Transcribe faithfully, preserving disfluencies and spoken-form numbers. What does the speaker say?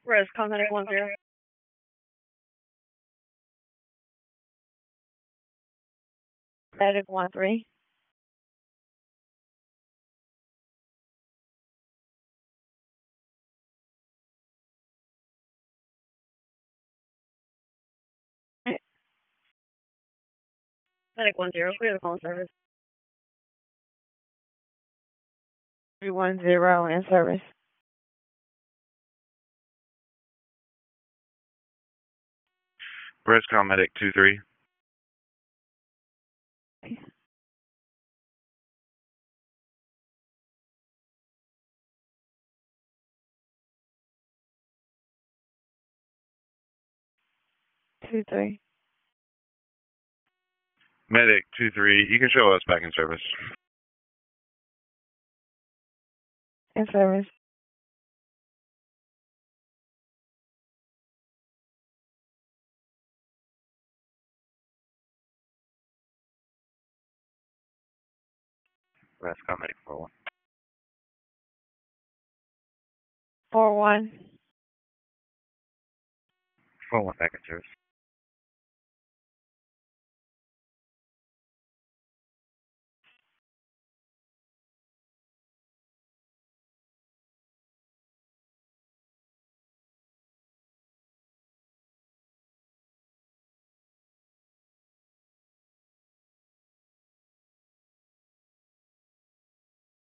Rose, contact one zero. Medic one three. Medic one zero, clear the phone service. Three one zero in service. Rescom Medic two three. Two three. Medic two three. You can show us back in service. In service. Rescom Medic four one. Four one. four one back in service.